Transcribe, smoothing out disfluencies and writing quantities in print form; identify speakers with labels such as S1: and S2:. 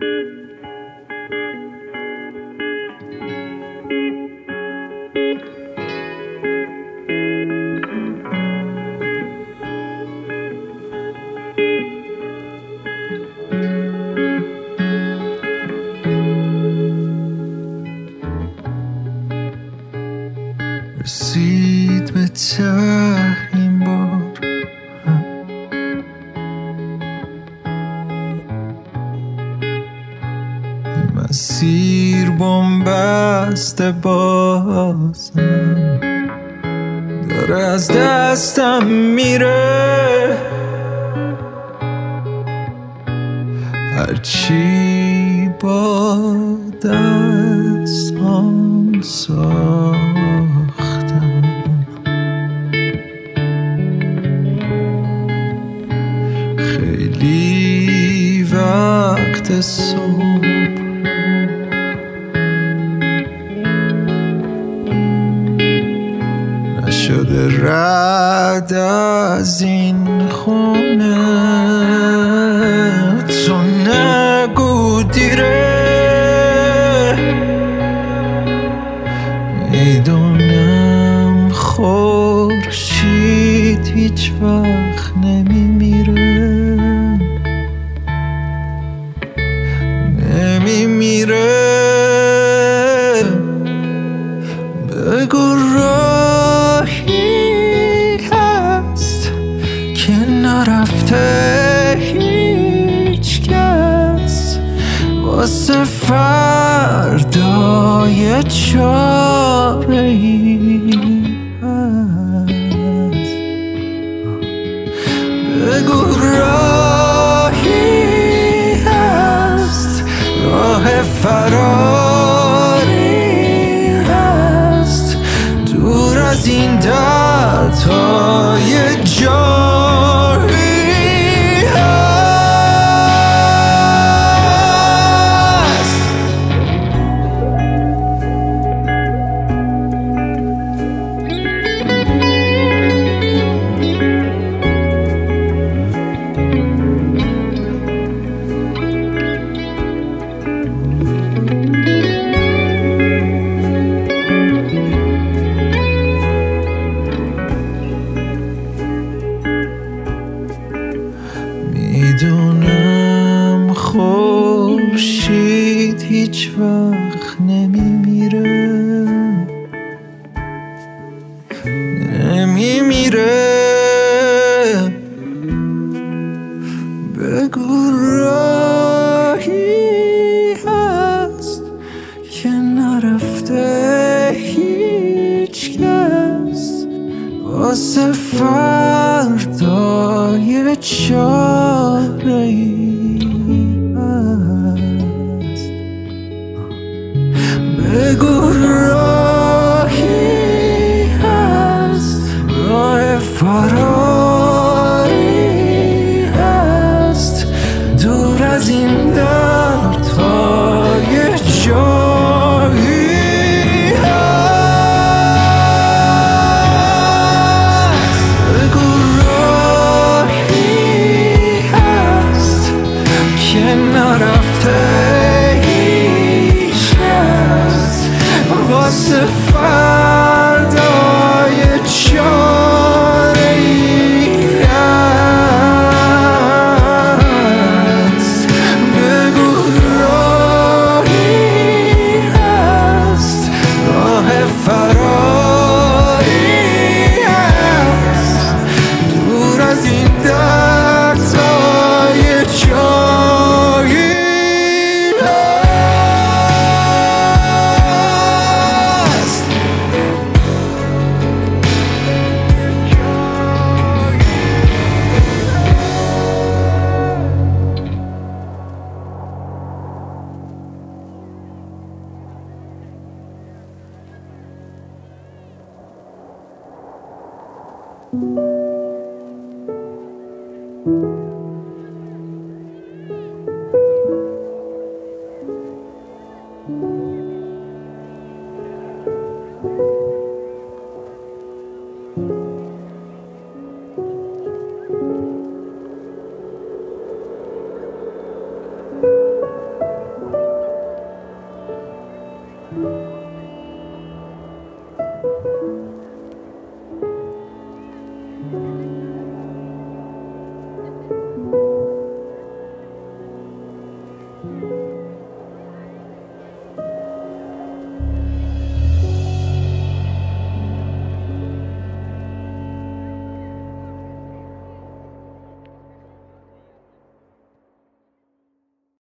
S1: رسید به ته این بار، مسیر بن‌بسته بازم داره از دستم میره. هرچی با دستام ساختم خیلی وقت صبح نشده رد از این خونه. تو نگو دیره، میدونم خورشید هیچ وقت نمیمیره، نمیمیره. بگو راهی هست که نرفته هیچ کس، واسه فردای چاره‌ای هست. بگو راهی هست، راه فراری هست، دور از این دردهای جاری هست. میدونم خورشید هیچ وقت نمیمیره، نمیمیره. بگو راهی هست که نرفته هیچ کس، واسه فردای چاره‌ای هست. بگو راهی هست، راه فراری هست، دور از این دردهای جایی هست. بگو راهی هست که نرفته هیچ کس، واسه فردای چاره‌ای هست. بگو راهی هست، راه فراری هست، دور از این دردهای جایی هست.
S2: thank you